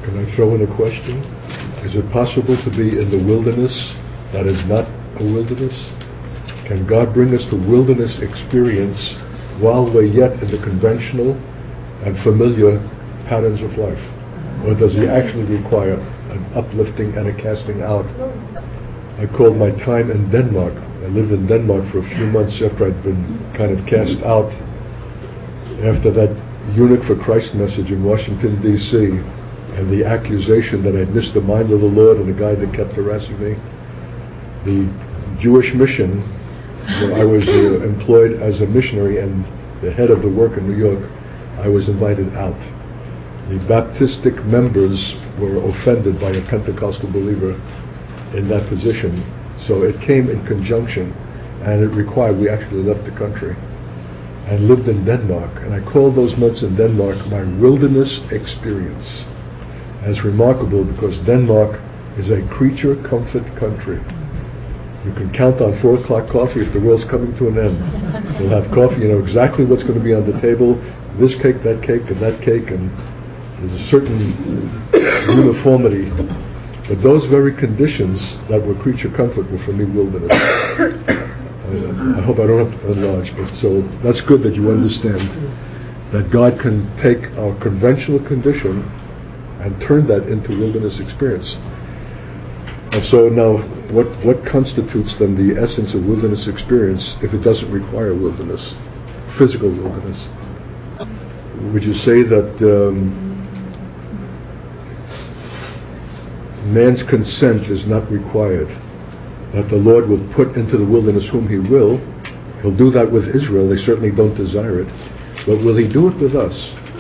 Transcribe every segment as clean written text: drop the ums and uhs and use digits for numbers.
Can I throw in a question? Is it possible to be in the wilderness that is not a wilderness? Can God bring us to wilderness experience while we're yet in the conventional and familiar patterns of life? Or does He actually require an uplifting and a casting out? I called my time in Denmark. I lived in Denmark for a few months after I'd been kind of cast out after that Eunuch for Christ message in Washington, D.C., and the accusation that I'd missed the mind of the Lord and the guy that kept harassing me. The Jewish mission, where I was employed as a missionary and the head of the work in New York, I was invited out. The Baptistic members were offended by a Pentecostal believer in that position, so it came in conjunction, and it required we actually left the country and lived in Denmark. And I called those months in Denmark my wilderness experience. And it's remarkable because Denmark is a creature comfort country. You can count on 4 o'clock coffee if the world's coming to an end. You'll have coffee, you know exactly what's going to be on the table, this cake, and that cake, and there's a certain uniformity. But those very conditions that were creature comfort were for me wilderness. I hope I don't have to enlarge, but so that's good that you understand that God can take our conventional condition and turn that into wilderness experience. And so now, what constitutes then the essence of wilderness experience if it doesn't require wilderness, physical wilderness? Would you say that man's consent is not required? That the Lord will put into the wilderness whom He will. He'll do that with Israel. They certainly don't desire it. But will He do it with us?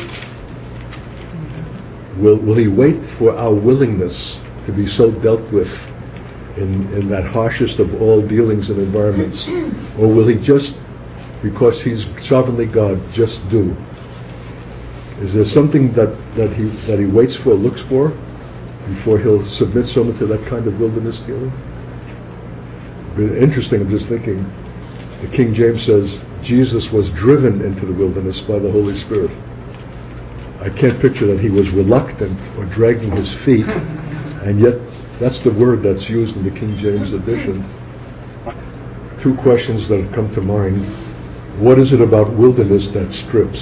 Will He wait for our willingness to be so dealt with in that harshest of all dealings and environments? Or will He just, because He's sovereignly God, just do? Is there something that He waits for, looks for, before He'll submit someone to that kind of wilderness dealing? Interesting, I'm just thinking, the King James says, Jesus was driven into the wilderness by the Holy Spirit. I can't picture that He was reluctant or dragging His feet, and yet that's the word that's used in the King James edition. 2 questions that have come to mind. What is it about wilderness that strips?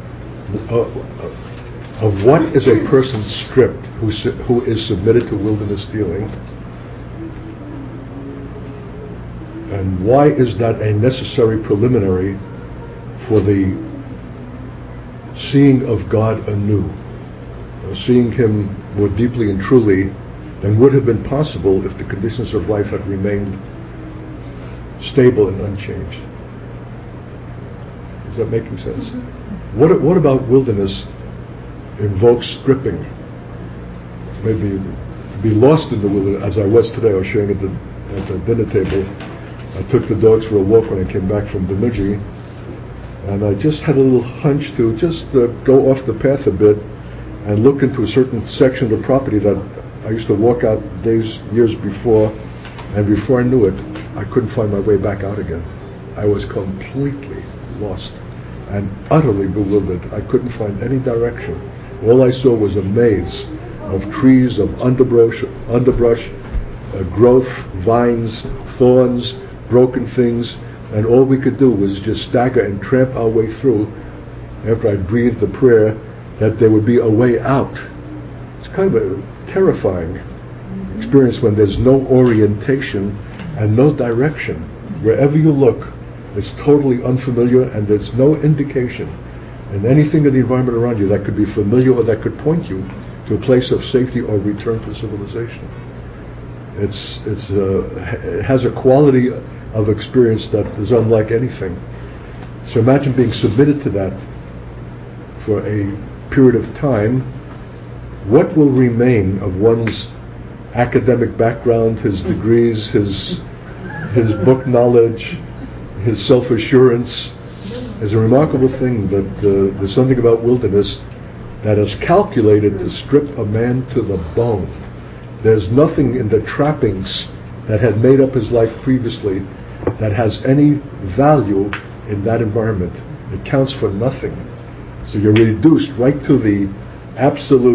Of what is a person stripped who is submitted to wilderness dealing? And why is that a necessary preliminary for the seeing of God anew? Seeing Him more deeply and truly than would have been possible if the conditions of life had remained stable and unchanged. Is that making sense? What about wilderness invokes stripping? Maybe to be lost in the wilderness, as I was today. I was sharing at the dinner table. I took the dogs for a walk when I came back from Bemidji, and I just had a little hunch to just go off the path a bit and look into a certain section of the property that I used to walk out years before, and before I knew it, I couldn't find my way back out again. I was completely lost and utterly bewildered. I couldn't find any direction. All I saw was a maze of trees, of underbrush, growth, vines, thorns, broken things, and all we could do was just stagger and tramp our way through after I breathed the prayer that there would be a way out. It's kind of a terrifying experience when there's no orientation and no direction. Wherever you look, it's totally unfamiliar and there's no indication and anything in the environment around you that could be familiar or that could point you to a place of safety or return to civilization. It has a quality of experience that is unlike anything. So imagine being submitted to that for a period of time. What will remain of one's academic background, his degrees, his book knowledge, his self-assurance? Is a remarkable thing that there's something about wilderness that is calculated to strip a man to the bone. There's nothing in the trappings that had made up his life previously that has any value in that environment. It counts for nothing. So you're reduced right to the absolute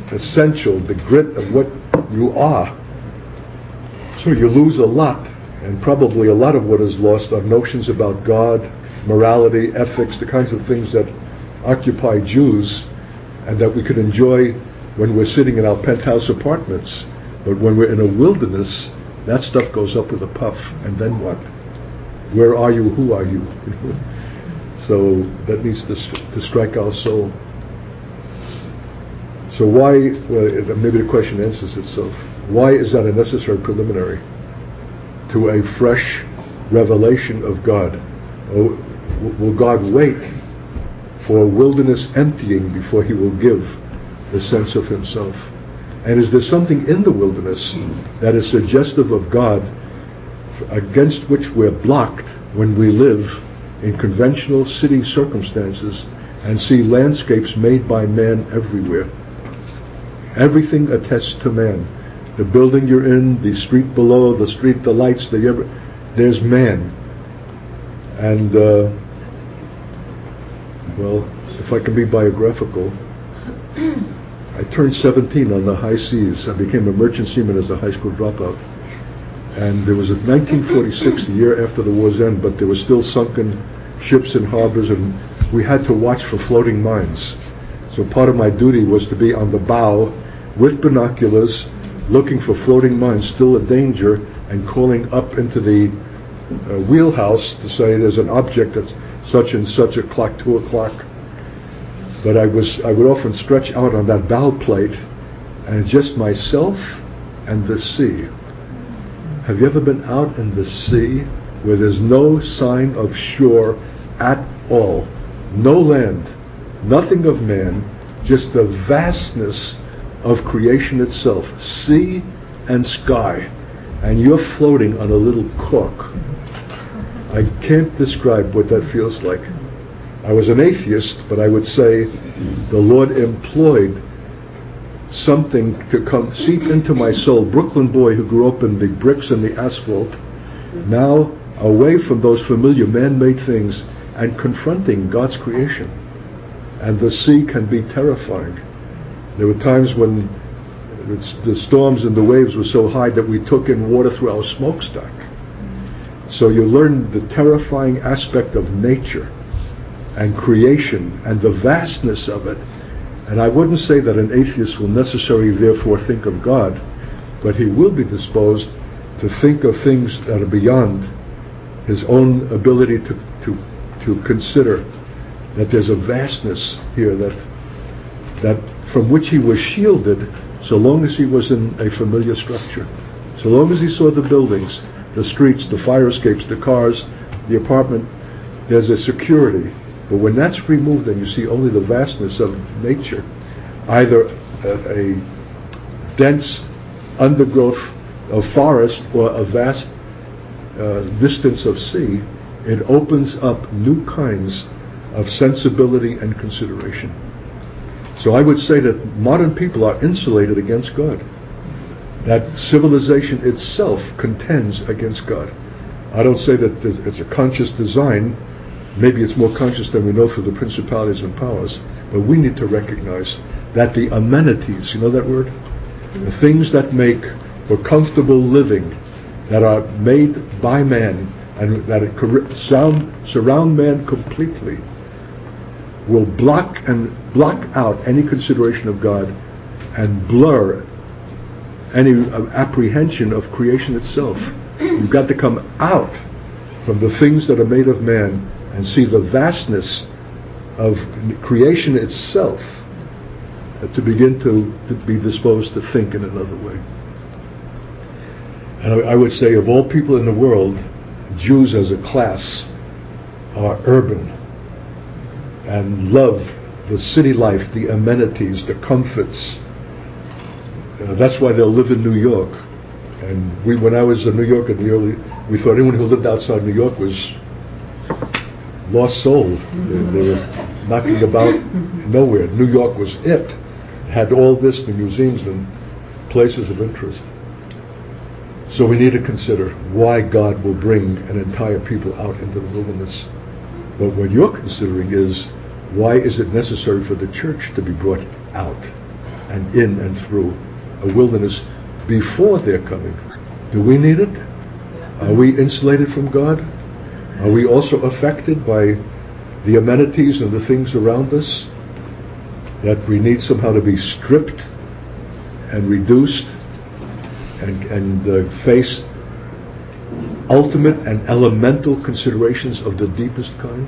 essential, the grit of what you are. So you lose a lot, and probably a lot of what is lost are notions about God, morality, ethics, the kinds of things that occupy Jews and that we could enjoy when we're sitting in our penthouse apartments. But when we're in a wilderness, that stuff goes up with a puff, and then what? Where are you? Who are you? So that needs to strike our soul. So why, well, maybe the question answers itself. Why is that a necessary preliminary to a fresh revelation of God? Or will God wait for a wilderness emptying before he will give the sense of himself? And is there something in the wilderness that is suggestive of God against which we're blocked when we live in conventional city circumstances and see landscapes made by man everywhere? Everything attests to man. The building you're in, the street below, the street, the lights, there's man. And, well, if I can be biographical, I turned 17 on the high seas. I became a merchant seaman as a high school dropout. And there was a 1946, the year after the war's end, but there were still sunken ships in harbors, and we had to watch for floating mines. So part of my duty was to be on the bow with binoculars, looking for floating mines, still a danger, and calling up into the wheelhouse to say there's an object at such and such o'clock, 2 o'clock. But I would often stretch out on that bow plate, and just myself and the sea. Have you ever been out in the sea where there's no sign of shore at all? No land, nothing of man, just the vastness of creation itself, sea and sky, and you're floating on a little cork. I can't describe what that feels like. I was an atheist, but I would say the Lord employed something to come seep into my soul. Brooklyn boy who grew up in the bricks and the asphalt, now away from those familiar man-made things and confronting God's creation. And the sea can be terrifying. There were times when the storms and the waves were so high that we took in water through our smokestack. So you learn the terrifying aspect of nature and creation and the vastness of it. And I wouldn't say that an atheist will necessarily therefore think of God, but he will be disposed to think of things that are beyond his own ability to consider, that there's a vastness here that from which he was shielded so long as he was in a familiar structure. So long as he saw the buildings, the streets, the fire escapes, the cars, the apartment, there's a security. But when that's removed and you see only the vastness of nature, either a dense undergrowth of forest or a vast distance of sea, it opens up new kinds of sensibility and consideration. So I would say that modern people are insulated against God. That civilization itself contends against God. I don't say that it's a conscious design. Maybe it's more conscious than we know through the principalities and powers. But we need to recognize that the amenities, you know that word? The things that make for comfortable living, that are made by man and that surround man completely, will block out any consideration of God and blur any apprehension of creation itself. You've got to come out from the things that are made of man and see the vastness of creation itself to begin to be disposed to think in another way. And I would say of all people in the world, Jews as a class are urban and love the city life, the amenities, the comforts. That's why they'll live in New York. And when I was in New York we thought anyone who lived outside New York was lost soul. They were knocking about nowhere. New York was it. Had all this, the museums and places of interest. So we need to consider why God will bring an entire people out into the wilderness. But what you're considering is, why is it necessary for the church to be brought out? and in and through a wilderness before their coming. Do we need it? Are we insulated from God? Are we also affected by the amenities and the things around us that we need somehow to be stripped and reduced and face ultimate and elemental considerations of the deepest kind?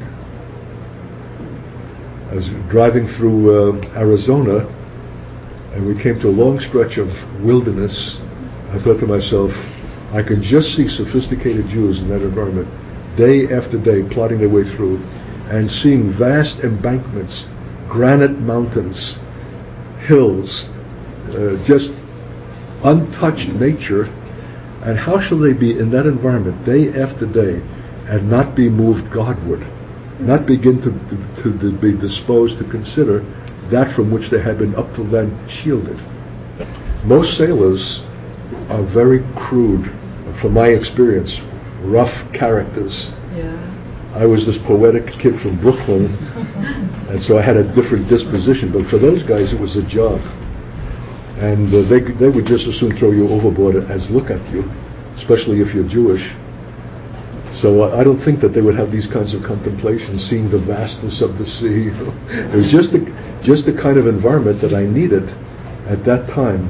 I was driving through Arizona, and we came to a long stretch of wilderness. I thought to myself, I can just see sophisticated Jews in that environment, day after day, plodding their way through, and seeing vast embankments, granite mountains, hills, just untouched nature. And how shall they be in that environment day after day and not be moved Godward, not begin to be disposed to consider that from which they had been up till then shielded? Most sailors are very crude, from my experience, rough characters. Yeah. I was this poetic kid from Brooklyn, and so I had a different disposition, but for those guys it was a job. And they would just as soon throw you overboard as look at you, especially if you're Jewish. So I don't think that they would have these kinds of contemplations, seeing the vastness of the sea. It was just the kind of environment that I needed at that time.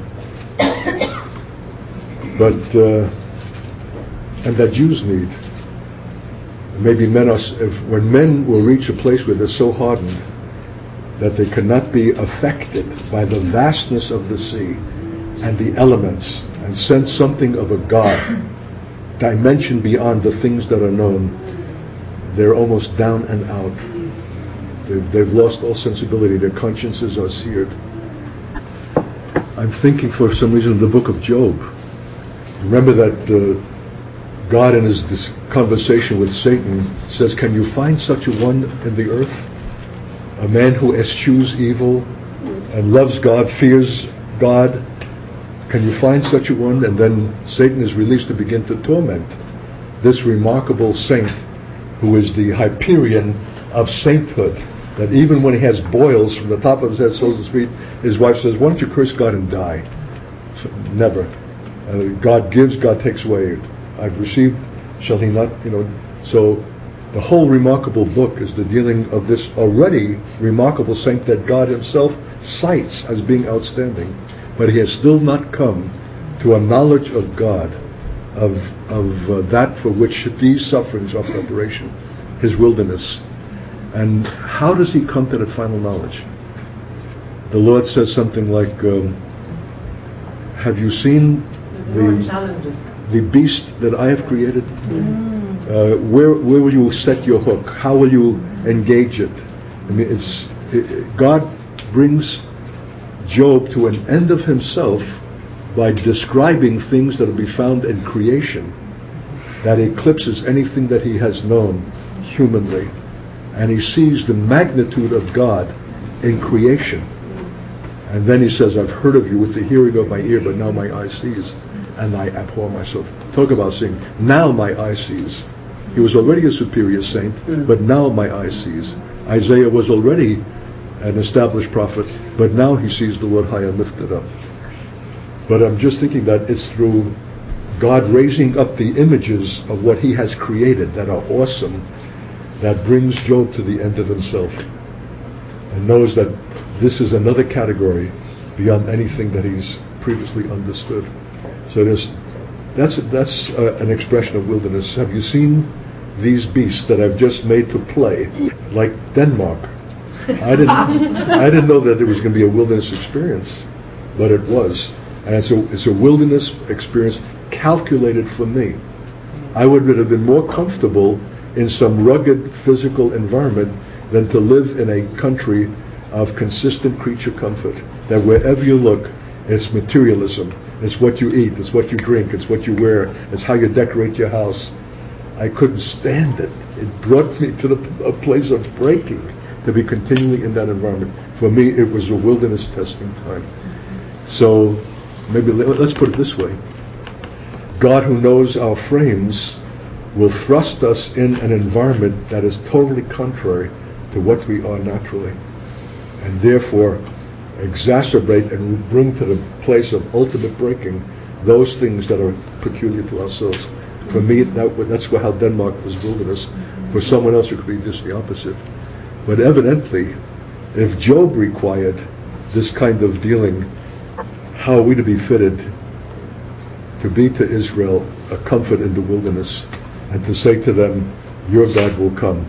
But and that Jews need. Maybe when men will reach a place where they're so hardened that they cannot be affected by the vastness of the sea and the elements and sense something of a God, dimension beyond the things that are known, they're almost down and out. They've lost all sensibility. Their consciences are seared. I'm thinking for some reason of the book of Job. Remember that God in his conversation with Satan says, can you find such a one in the earth? A man who eschews evil and loves God, fears God. Can you find such a one? And then Satan is released to begin to torment this remarkable saint who is the Hyperion of sainthood. That even when he has boils from the top of his head, soles of his feet, his wife says, why don't you curse God and die? So, never. God gives, God takes away. I've received, shall he not? So the whole remarkable book is the dealing of this already remarkable saint that God himself cites as being outstanding, but he has still not come to a knowledge of God, of that for which these sufferings are preparation, his wilderness. And how does he come to that final knowledge? The Lord says something like, have you seen the beast that I have created? Where will you set your hook? How will you engage it? I mean, God brings Job to an end of himself by describing things that will be found in creation that eclipses anything that he has known humanly. And he sees the magnitude of God in creation. And then he says, I've heard of you with the hearing of my ear, but now my eye sees, and I abhor myself. Talk about seeing. Now my eye sees. He was already a superior saint, but now my eye sees. Isaiah was already an established prophet, but now he sees the Lord high and lifted up. But I'm just thinking that it's through God raising up the images of what he has created that are awesome, that brings Job to the end of himself and knows that this is another category beyond anything that he's previously understood. So that's an expression of wilderness. Have you seen these beasts that I've just made to play, like Denmark? I didn't know that there was going to be a wilderness experience, but it was. And it's a wilderness experience calculated for me. I would have been more comfortable in some rugged physical environment than to live in a country of consistent creature comfort. That wherever you look, it's materialism. It's what you eat. It's what you drink. It's what you wear. It's how you decorate your house. I couldn't stand it. It brought me to a place of breaking to be continually in that environment. For me, it was a wilderness testing time. So maybe let's put it this way. God, who knows our frames, will thrust us in an environment that is totally contrary to what we are naturally. And therefore, exacerbate and bring to the place of ultimate breaking those things that are peculiar to ourselves. For me, that's how Denmark was wilderness. For someone else, it could be just the opposite. But evidently, if Job required this kind of dealing, how are we to be fitted to be to Israel a comfort in the wilderness and to say to them, your God will come?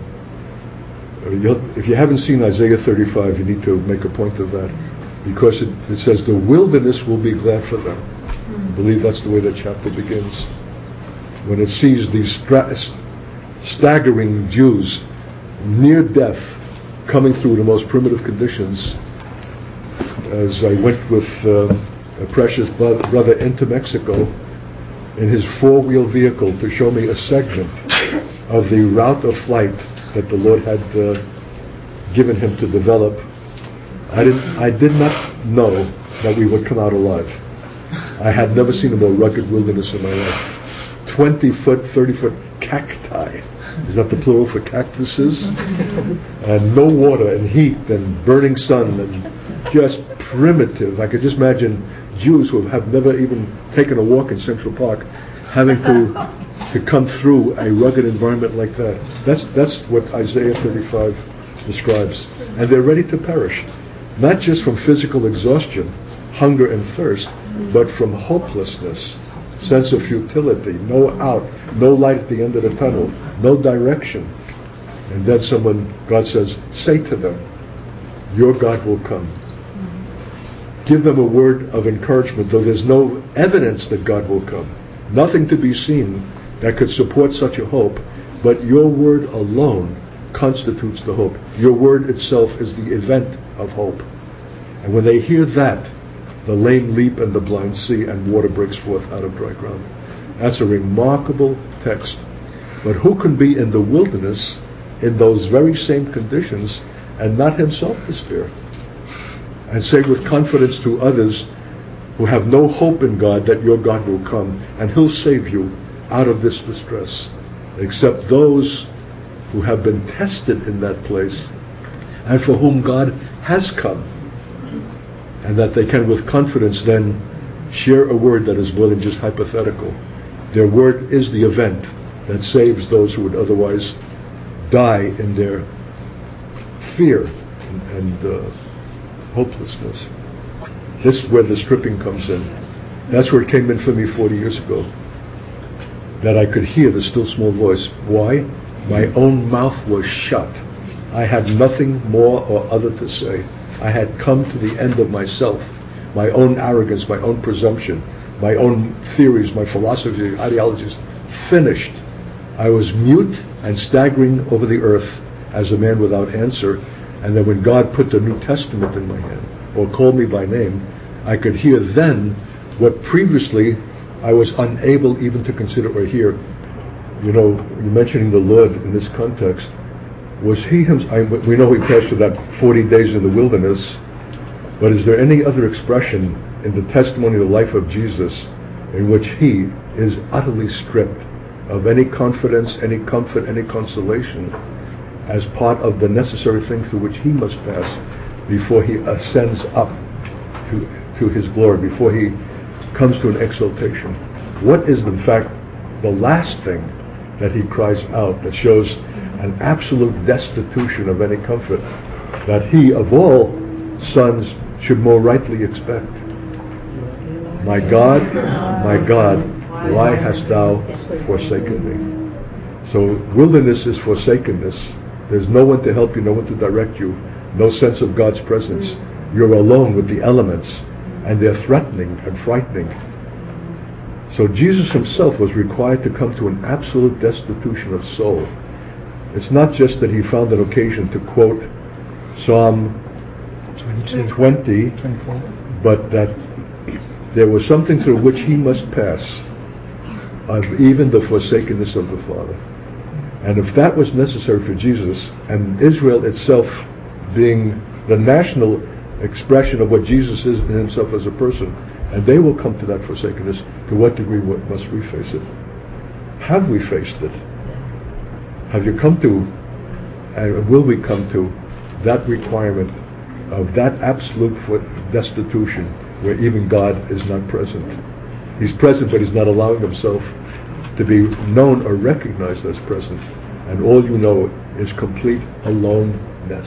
If you haven't seen Isaiah 35, you need to make a point of that, because it says the wilderness will be glad for them. I believe that's the way that chapter begins. When it sees these staggering Jews near death coming through the most primitive conditions. As I went with a precious brother into Mexico in his four-wheel vehicle to show me a segment of the route of flight that the Lord had given him to develop, I did not know that we would come out alive. I had never seen a more rugged wilderness in my life. 20-foot, 30-foot cacti. Is that the plural for cactuses? And no water and heat and burning sun and just primitive. I could just imagine Jews who have never even taken a walk in Central Park having to come through a rugged environment like that. That's what Isaiah 35 describes. And they're ready to perish. Not just from physical exhaustion, hunger and thirst, but from hopelessness, sense of futility, no out, no light at the end of the tunnel, no direction. And then God says, say to them, your God will come. Give them a word of encouragement, though there's no evidence that God will come. Nothing to be seen that could support such a hope, but your word alone constitutes the hope. Your word itself is the event of hope. And when they hear that, the lame leap and the blind see, and water breaks forth out of dry ground. That's a remarkable text. But who can be in the wilderness in those very same conditions and not himself despair? And say with confidence to others who have no hope in God that your God will come and he'll save you out of this distress, except those who have been tested in that place and for whom God has come, and that they can with confidence then share a word that is more than just hypothetical. Their word is the event that saves those who would otherwise die in their fear and hopelessness. This is where the stripping comes in. That's where it came in for me 40 years ago, that I could hear the still small voice. Why? My own mouth was shut. I had nothing more or other to say. I had come to the end of myself, my own arrogance, my own presumption, my own theories, my philosophies, ideologies. Finished. I was mute and staggering over the earth as a man without answer. And then when God put the New Testament in my hand, or called me by name, I could hear then what previously I was unable even to consider or hear. You know, you're mentioning the Lord in this context. Was he himself? We know he passed through that 40 days in the wilderness, but is there any other expression in the testimony of the life of Jesus in which he is utterly stripped of any confidence, any comfort, any consolation as part of the necessary thing through which he must pass before he ascends up to his glory, before he comes to an exaltation? What is in fact the last thing that he cries out that shows an absolute destitution of any comfort that he of all sons should more rightly expect? My God, why hast thou forsaken me? So wilderness is forsakenness. There's no one to help you, no one to direct you, no sense of God's presence. You're alone with the elements, and they're threatening and frightening. So Jesus himself was required to come to an absolute destitution of soul. It's not just that he found an occasion to quote Psalm 20, but that there was something through which he must pass, of even the forsakenness of the Father. And if that was necessary for Jesus, and Israel itself being the national expression of what Jesus is in himself as a person, and they will come to that forsakenness, to what degree must we face it? Have we faced it? Have you come to, and will we come to, that requirement of that absolute destitution, where even God is not present. He's present, but he's not allowing himself to be known or recognized as present. And all you know is complete aloneness.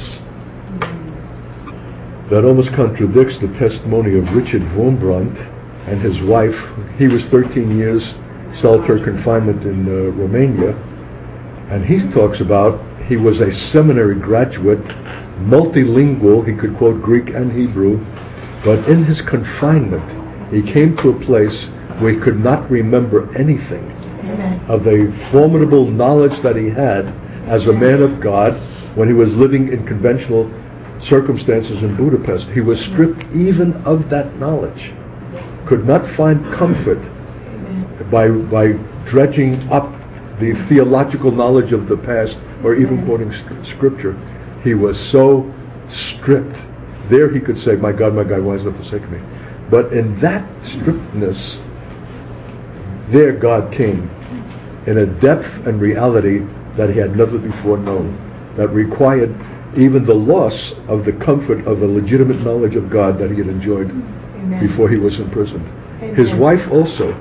That almost contradicts the testimony of Richard Wurmbrand and his wife. He was 13 years solitary confinement in Romania, and he talks about he was a seminary graduate, multilingual, he could quote Greek and Hebrew, but in his confinement he came to a place where he could not remember anything of the formidable knowledge that he had as a man of God when he was living in conventional circumstances in Budapest. He was stripped even of that knowledge, could not find comfort by dredging up the theological knowledge of the past or even quoting scripture. He was so stripped. There he could say, my God, why has thou forsaken me? But in that strippedness, there God came in a depth and reality that he had never before known, that required even the loss of the comfort of a legitimate knowledge of God that he had enjoyed before he was imprisoned. His wife also,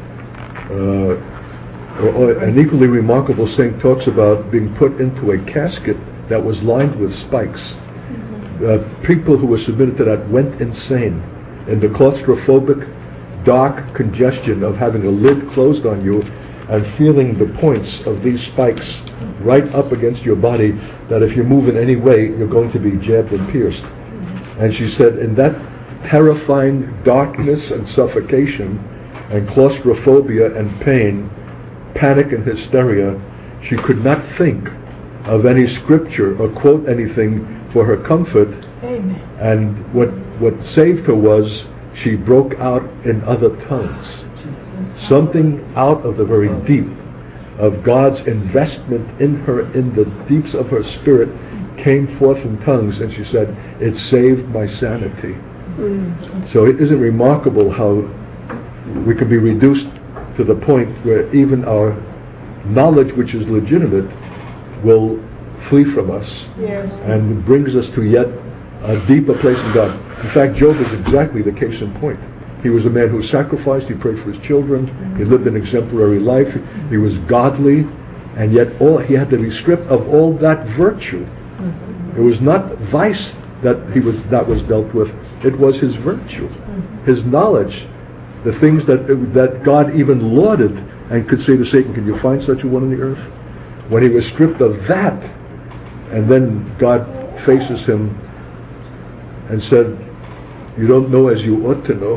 an equally remarkable saint, talks about being put into a casket that was lined with spikes. People who were submitted to that went insane in the claustrophobic, dark congestion of having a lid closed on you and feeling the points of these spikes right up against your body, that if you move in any way, you're going to be jabbed and pierced. And she said, in that terrifying darkness and suffocation and claustrophobia and pain, panic and hysteria, she could not think of any scripture or quote anything for her comfort. Amen. And what saved her was she broke out in other tongues. Something out of the very deep of God's investment in her, in the deeps of her spirit, came forth in tongues, and she said, it saved my sanity. So it isn't remarkable how we can be reduced to the point where even our knowledge, which is legitimate, will flee from us, and brings us to yet a deeper place in God. In fact, Job is exactly the case in point. He was a man who sacrificed, he prayed for his children, he lived an exemplary life, he was godly, and yet he had to be stripped of all that virtue. It was not vice that was dealt with, it was his virtue, his knowledge, the things that God even lauded and could say to Satan, can you find such a one on the earth? When he was stripped of that, and then God faces him and said, you don't know as you ought to know.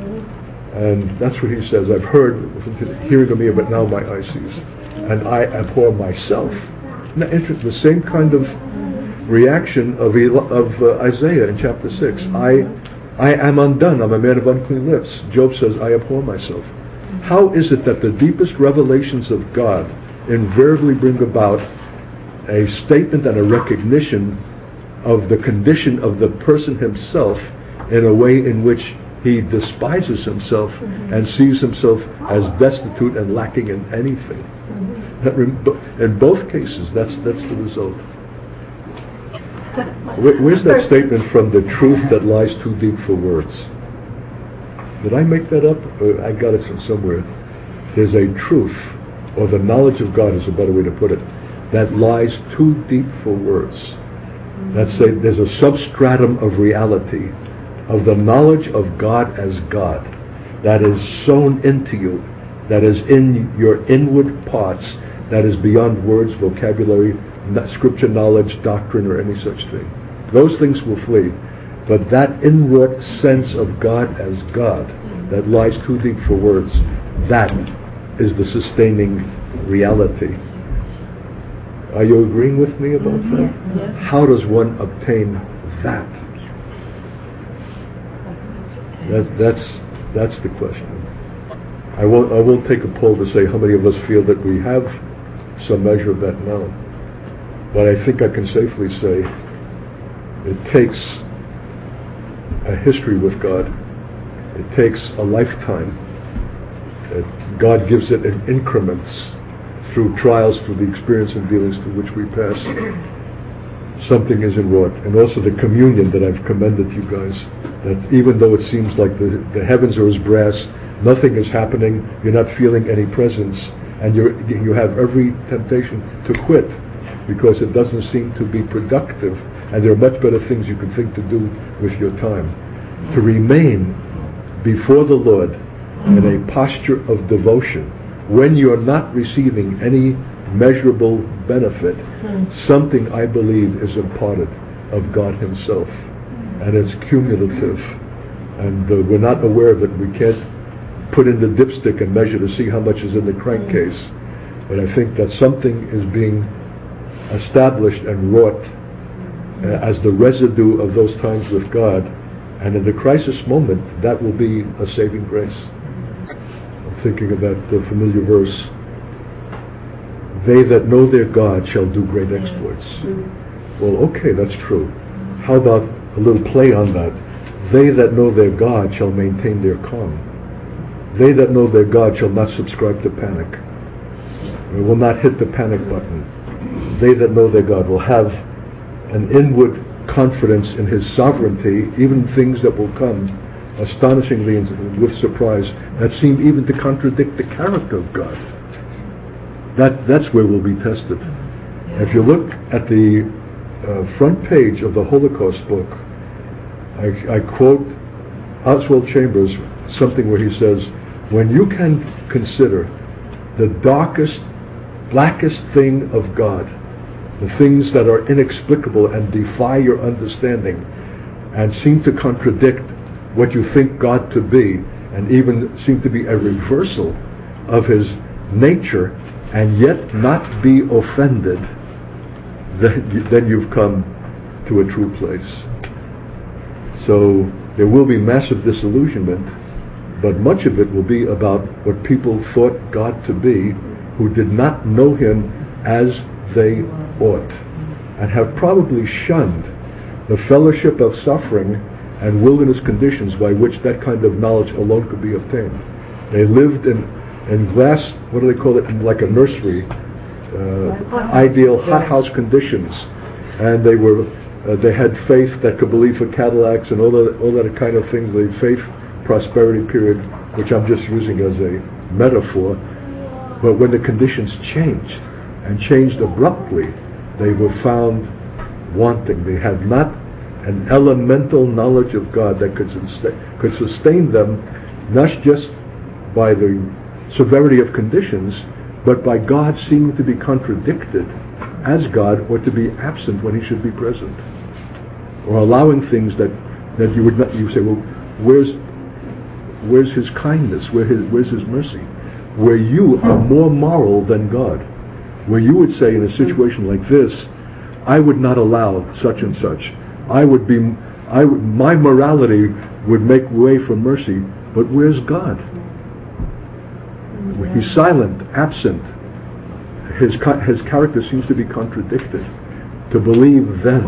And that's what he says, I've heard, hearing of me, but now my eye sees. And I abhor myself. Now, the same kind of reaction of Isaiah in chapter 6. I am undone, I'm a man of unclean lips. Job says, I abhor myself. How is it that the deepest revelations of God invariably bring about a statement and a recognition of the condition of the person himself in a way in which he despises himself and sees himself as destitute and lacking in anything? In both cases, that's the result. Where's that statement from, the truth that lies too deep for words? Did I make that up? I got it from somewhere. There's a truth, or the knowledge of God is a better way to put it, that lies too deep for words. There's a substratum of reality, of the knowledge of God as God, that is sown into you, that is in your inward parts, that is beyond words, vocabulary, scripture knowledge, doctrine, or any such thing. Those things will flee. But that inward sense of God as God, that lies too deep for words, that is the sustaining reality. Are you agreeing with me about that? Yes. How does one obtain that? That's the question. I won't take a poll to say how many of us feel that we have some measure of that now. But I think I can safely say it takes a history with God. It takes a lifetime. God gives it in increments through trials, through the experience and dealings through which we pass. something isn't wrought. And also the communion that I've commended you guys, that even though it seems like the heavens are as brass, nothing is happening, you're not feeling any presence, and you have every temptation to quit because it doesn't seem to be productive, and there are much better things you can think to do with your time. To remain before the Lord in a posture of devotion when you're not receiving any measurable benefit, something I believe is imparted of God Himself, and it's cumulative, and we're not aware of it. We can't put in the dipstick and measure to see how much is in the crankcase, but I think that something is being established and wrought as the residue of those times with God, and in the crisis moment that will be a saving grace. I'm thinking of that familiar verse, they that know their God shall do great exploits. Well, okay, that's true. How about a little play on that? They that know their God shall maintain their calm. They that know their God shall not subscribe to panic. They will not hit the panic button. They that know their God will have an inward confidence in His sovereignty, even things that will come astonishingly and with surprise that seem even to contradict the character of God. That's where we'll be tested. If you look at the front page of the Holocaust book, I quote Oswald Chambers, something where he says, when you can consider the darkest, blackest thing of God, the things that are inexplicable and defy your understanding and seem to contradict what you think God to be, and even seem to be a reversal of His nature, and yet not be offended, then you've come to a true place. So there will be massive disillusionment, but much of it will be about what people thought God to be, who did not know Him as they ought, and have probably shunned the fellowship of suffering and wilderness conditions by which that kind of knowledge alone could be obtained. They lived in glass, what do they call it, like a nursery, ideal hothouse conditions, and they had faith that could believe for Cadillacs and all that kind of things, the faith prosperity period, which I'm just using as a metaphor. But when the conditions changed, and changed abruptly, they were found wanting. They had not an elemental knowledge of God that could sustain them, not just by the severity of conditions, but by God seeming to be contradicted as God, or to be absent when He should be present, or allowing things that you would not. You say, well, where's His kindness? Where's His mercy? Where you are more moral than God, where you would say in a situation like this, I would not allow such and such. My morality would make way for mercy, but where's God? He's silent, absent. His character seems to be contradicted. To believe then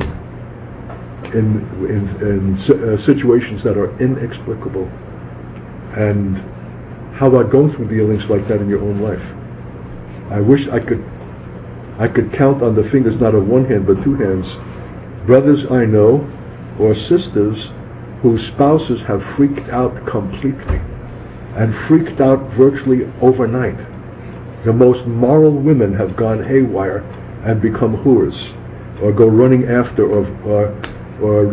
in situations that are inexplicable, and how about going through dealings like that in your own life? I wish I could count on the fingers, not of one hand but two hands, brothers I know, or sisters whose spouses have freaked out completely, and freaked out virtually overnight. The most moral women have gone haywire and become whores, or go running after, or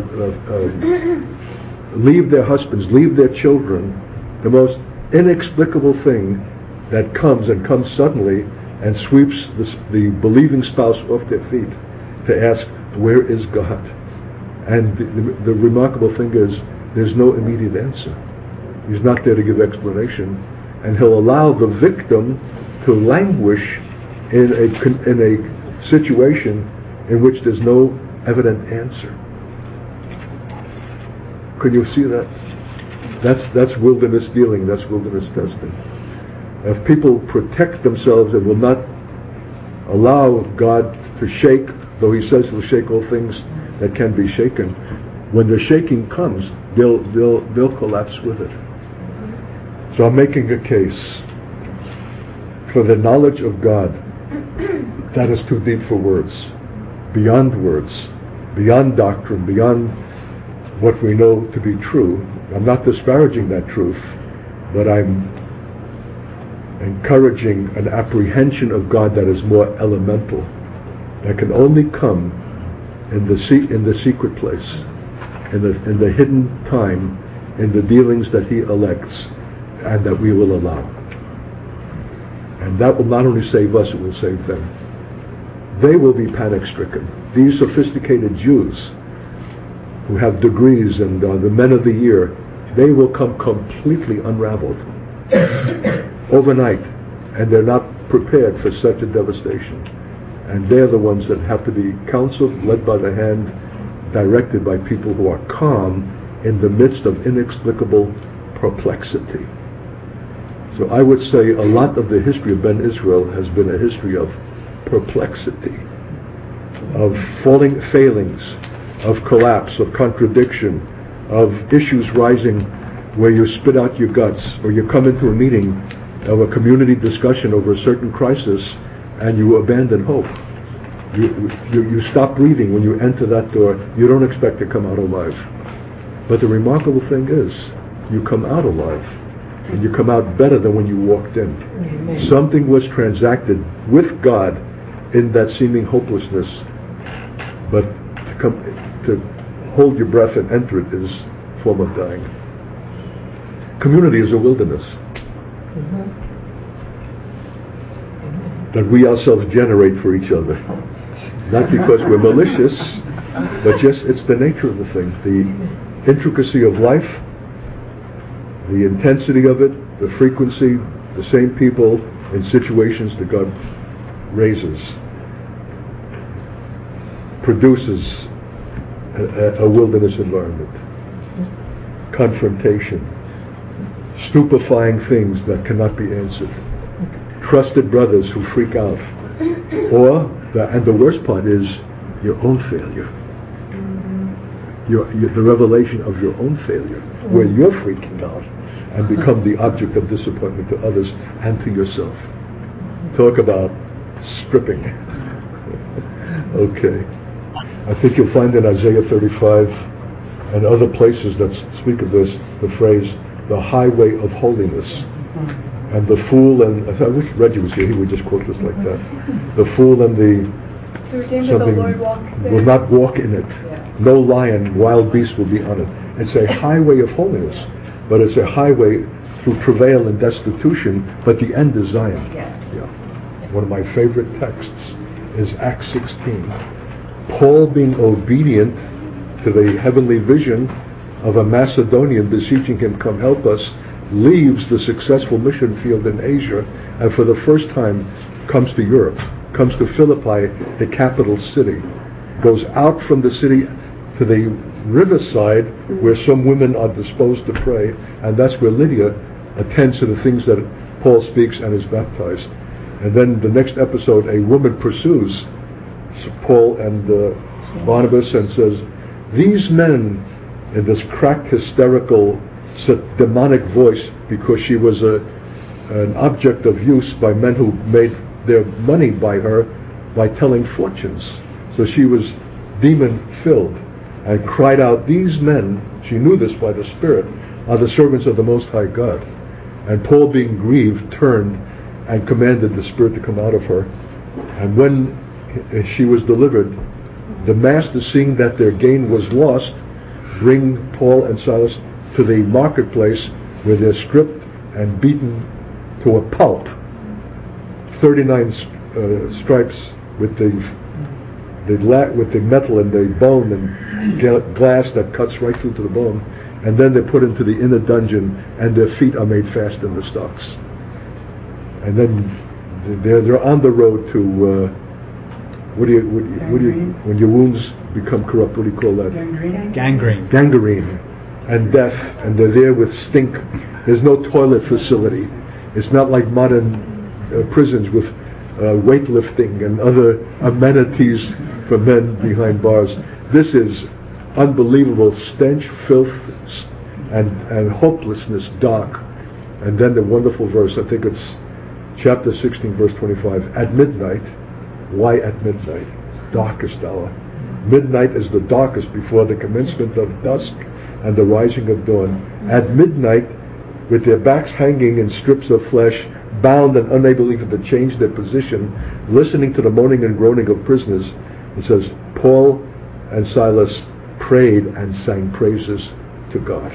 leave their husbands, leave their children. The most inexplicable thing that comes suddenly and sweeps the believing spouse off their feet to ask, where is God? And the remarkable thing is, there's no immediate answer. He's not there to give explanation, and He'll allow the victim to languish in a situation in which there's no evident answer. Can you see that? That's wilderness dealing, that's wilderness testing. If people protect themselves and will not allow God to shake, though He says He'll shake all things that can be shaken, when the shaking comes, they'll collapse with it. So I'm making a case for the knowledge of God that is too deep for words, beyond words, beyond doctrine, beyond what we know to be true. I'm not disparaging that truth, but I'm encouraging an apprehension of God that is more elemental, that can only come in the secret place, in the hidden time, in the dealings that He elects and that we will allow. And that will not only save us, it will save them. They will be panic-stricken. These sophisticated Jews who have degrees and are the men of the year, they will come completely unraveled overnight, and they're not prepared for such a devastation. And they're the ones that have to be counseled, led by the hand, directed by people who are calm in the midst of inexplicable perplexity. So I would say a lot of the history of Ben Israel has been a history of perplexity, of failings, of collapse, of contradiction, of issues rising where you spit out your guts, or you come into a meeting of a community discussion over a certain crisis and you abandon hope. You stop breathing when you enter that door. You don't expect to come out alive. But the remarkable thing is, you come out alive, and you come out better than when you walked in. Amen. Something was transacted with God in that seeming hopelessness, but to hold your breath and enter it is a form of dying. Community is a wilderness that we ourselves generate for each other. Not because we're malicious, but just it's the nature of the thing. The intricacy of life, the intensity of it, the frequency, the same people in situations that God raises, produces a wilderness environment. Confrontation, stupefying things that cannot be answered, trusted brothers who freak out, and the worst part is your own failure. The revelation of your own failure, where you're freaking out and become the object of disappointment to others and to yourself. Talk about stripping. Okay. I think you'll find in Isaiah 35 and other places that speak of this, the phrase, the highway of holiness. And the fool and... I wish Reggie was here, he would just quote this like that. The fool and the will not walk in it. Yeah. No lion, wild beast will be on it. It's a highway of holiness, but it's a highway through travail and destitution, but the end is Zion. Yeah. One of my favorite texts is Acts 16. Paul, being obedient to the heavenly vision of a Macedonian beseeching him, come help us, leaves the successful mission field in Asia and for the first time comes to Europe, comes to Philippi, the capital city, goes out from the city to the riverside where some women are disposed to pray, and that's where Lydia attends to the things that Paul speaks and is baptized. And then the next episode, a woman pursues Paul and Barnabas and says, these men, in this cracked, hysterical, demonic voice, because she was an object of use by men who made their money by her by telling fortunes. So she was demon-filled and cried out, these men, she knew this by the Spirit, are the servants of the Most High God. And Paul, being grieved, turned and commanded the Spirit to come out of her. And when she was delivered, the master, seeing that their gain was lost, bring Paul and Silas to the marketplace where they're stripped and beaten to a pulp. 39 stripes with the metal and the bone and glass that cuts right through to the bone, and then they're put into the inner dungeon and their feet are made fast in the stocks. And then they're on the road to when your wounds become corrupt, what do you call that? Gangrene. And death, and they're there with stink. There's no toilet facility. It's not like modern prisons with weightlifting and other amenities for men behind bars. This is unbelievable stench, filth, and hopelessness, dark. And then the wonderful verse, I think it's chapter 16, verse 25. At midnight, why at midnight? Darkest hour. Midnight is the darkest before the commencement of dusk and the rising of dawn. At midnight, with their backs hanging in strips of flesh, bound and unable even to change their position, listening to the moaning and groaning of prisoners, it says, Paul and Silas prayed and sang praises to God.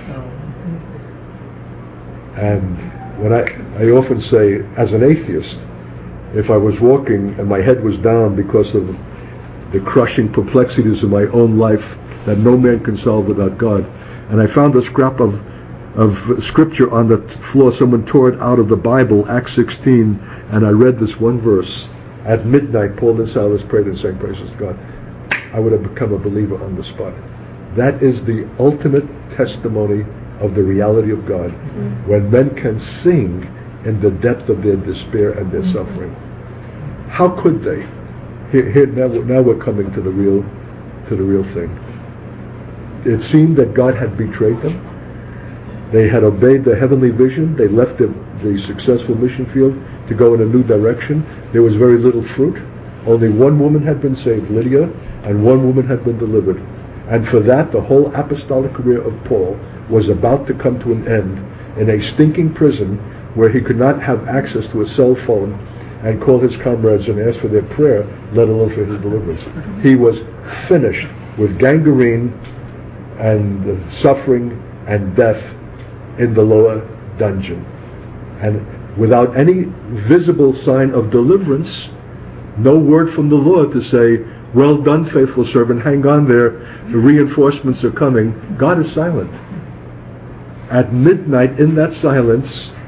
And when I often say, as an atheist, if I was walking and my head was down because of the crushing perplexities of my own life that no man can solve without God, and I found a scrap of scripture on the floor, someone tore it out of the Bible, Acts 16, and I read this one verse, at midnight Paul and Silas prayed and sang praises to God, I would have become a believer on the spot. That is the ultimate testimony of the reality of God, when men can sing in the depth of their despair and their suffering. How could they? Here now we're coming to the real thing. It seemed that God had betrayed them. They had obeyed the heavenly vision. They left the successful mission field to go in a new direction. There was very little fruit. Only one woman had been saved, Lydia, and one woman had been delivered. And for that, the whole apostolic career of Paul was about to come to an end in a stinking prison where he could not have access to a cell phone and call his comrades and ask for their prayer, let alone for his deliverance. He was finished with gangrene and suffering and death in the lower dungeon. And without any visible sign of deliverance, no word from the Lord to say, well done, faithful servant, hang on there, the reinforcements are coming. God is silent. At midnight, in that silence,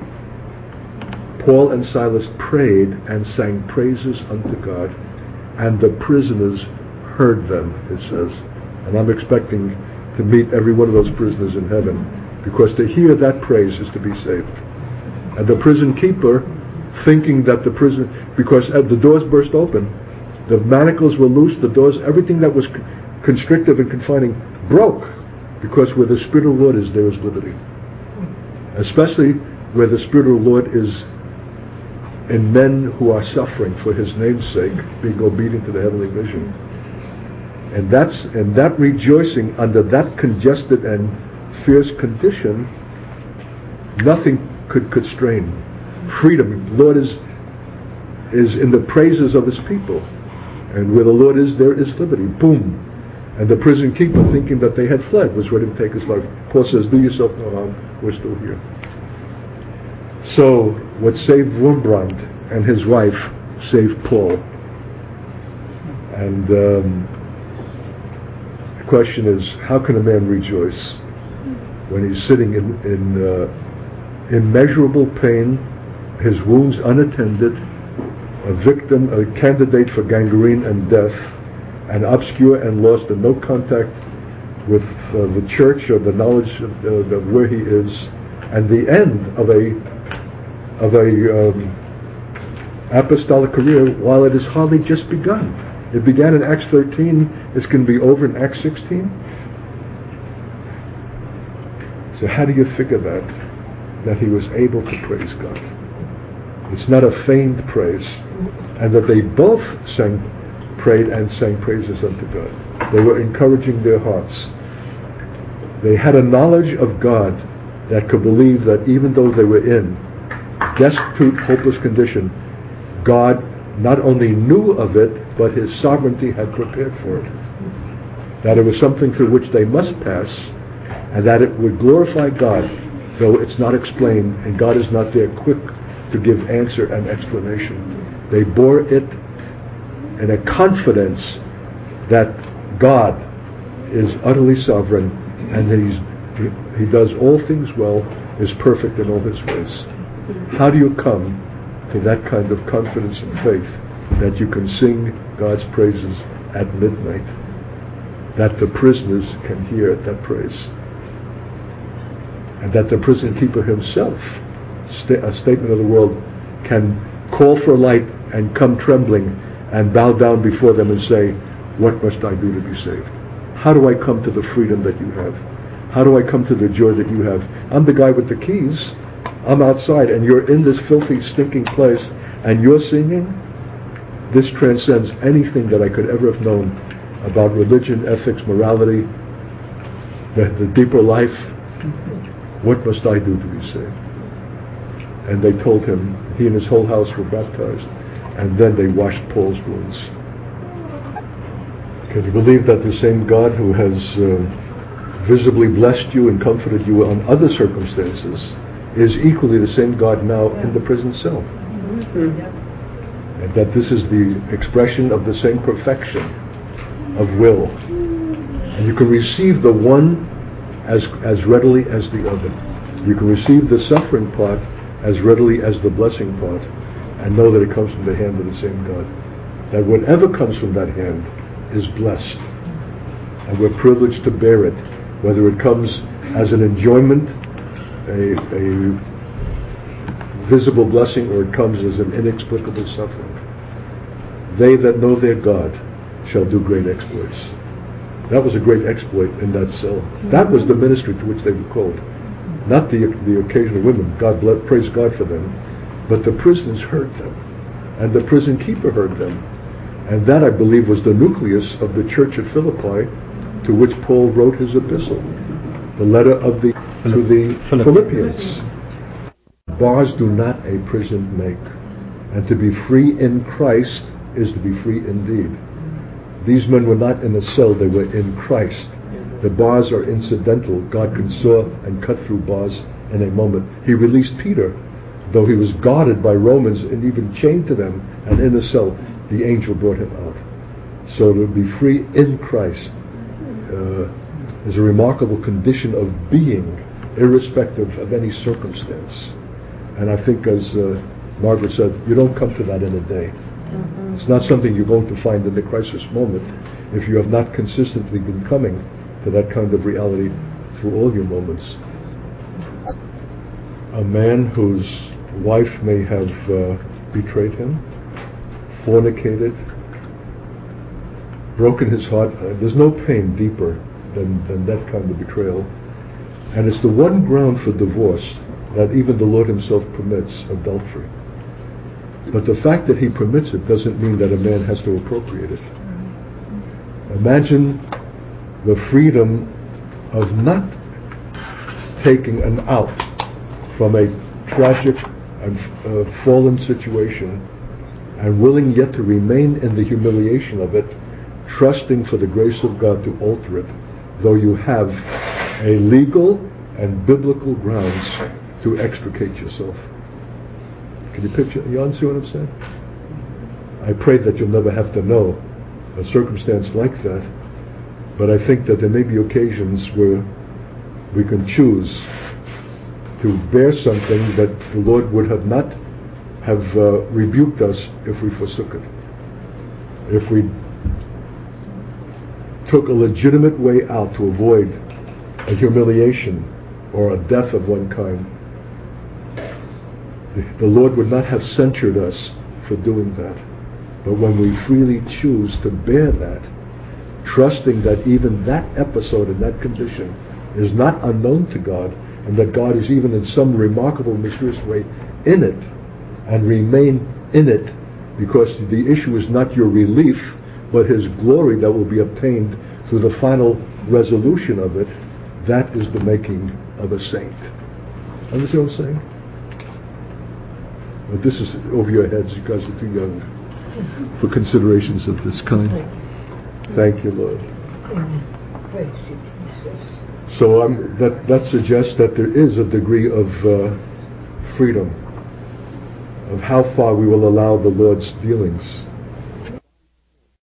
Paul and Silas prayed and sang praises unto God, and the prisoners heard them, it says. And I'm expecting to meet every one of those prisoners in heaven, because to hear that praise is to be saved. And the prison keeper, thinking that the prison, because the doors burst open, the manacles were loose, the doors, everything that was constrictive and confining broke, because where the Spirit of the Lord is, there is liberty. Especially where the Spirit of the Lord is in men who are suffering for His name's sake, being obedient to the heavenly vision. And that rejoicing under that congested and fierce condition, nothing could constrain. Freedom. The Lord is in the praises of His people. And where the Lord is, there is liberty. Boom. And the prison keeper, thinking that they had fled, was ready to take his life. Paul says, do yourself no harm, we're still here. So, what saved Wurmbrand and his wife saved Paul. And the question is, how can a man rejoice when he's sitting in immeasurable pain, his wounds unattended, a victim, a candidate for gangrene and death, and obscure and lost and no contact with the church or the knowledge of where he is, and the end of a apostolic career while it has hardly just begun. It began in Acts 13, it's going to be over in Acts 16. So how do you figure that he was able to praise God? It's not a feigned praise, and that they both prayed and sang praises unto God. They were encouraging their hearts. They had a knowledge of God that could believe that even though they were in destitute, hopeless condition, God not only knew of it, but His sovereignty had prepared for it. That it was something through which they must pass, and that it would glorify God, though it's not explained, and God is not there quick to give answer and explanation. They bore it in a confidence that God is utterly sovereign, and He does all things well, is perfect in all His ways. How do you come to that kind of confidence and faith that you can sing God's praises at midnight, that the prisoners can hear that praise, and that the prison keeper himself, a statement of the world, can call for light and come trembling and bow down before them and say, what must I do to be saved? How do I come to the freedom that you have? How do I come to the joy that you have? I'm the guy with the keys. I'm outside and you're in this filthy, stinking place and you're singing. This transcends anything that I could ever have known about religion, ethics, morality, the deeper life. What must I do to be saved? And they told him, he and his whole house were baptized, and then they washed Paul's wounds. Can you believe that the same God who has visibly blessed you and comforted you on other circumstances is equally the same God now in the prison cell? And that this is the expression of the same perfection of will. And you can receive the one as readily as the other. You can receive the suffering part as readily as the blessing part, and know that it comes from the hand of the same God. That whatever comes from that hand is blessed, and we're privileged to bear it, whether it comes as an enjoyment, a visible blessing, or it comes as an inexplicable suffering. They that know their God shall do great exploits. That was a great exploit in that cell. That was the ministry to which they were called. Not the occasional women. Praise God for them. But the prisoners heard them. And the prison keeper heard them. And that, I believe, was the nucleus of the church at Philippi, to which Paul wrote his epistle. The letter to the Philippians. Bars do not a prison make. And to be free in Christ is to be free indeed. These men were not in a cell, they were in Christ. The bars are incidental. God can saw and cut through bars in a moment. He released Peter, though he was guarded by Romans and even chained to them, and in a cell, the angel brought him out. So to be free in Christ is a remarkable condition of being, irrespective of any circumstance. And I think, as Margaret said, you don't come to that in a day. It's not something you're going to find in the crisis moment if you have not consistently been coming to that kind of reality through all your moments. A man whose wife may have betrayed him, fornicated, broken his heart. There's no pain deeper than that kind of betrayal. And it's the one ground for divorce that even the Lord himself permits, adultery. But the fact that he permits it doesn't mean that a man has to appropriate it. Imagine the freedom of not taking an out from a tragic and fallen situation, and willing yet to remain in the humiliation of it, trusting for the grace of God to alter it, though you have a legal and biblical grounds to extricate yourself. Can you picture? You understand what I'm saying? I pray that you'll never have to know a circumstance like that, but I think that there may be occasions where we can choose to bear something that the Lord would have not have rebuked us if we forsook it. If we took a legitimate way out to avoid a humiliation or a death of one kind, the Lord would not have censured us for doing that. But when we freely choose to bear that, trusting that even that episode and that condition is not unknown to God, and that God is even in some remarkable, mysterious way in it, and remain in it, because the issue is not your relief, but His glory that will be obtained through the final resolution of it. That is the making of a saint. Understand what I'm saying? But this is over your heads. You guys are too young for considerations of this kind. Thank you, Lord. So that suggests that there is a degree of freedom, of how far we will allow the Lord's dealings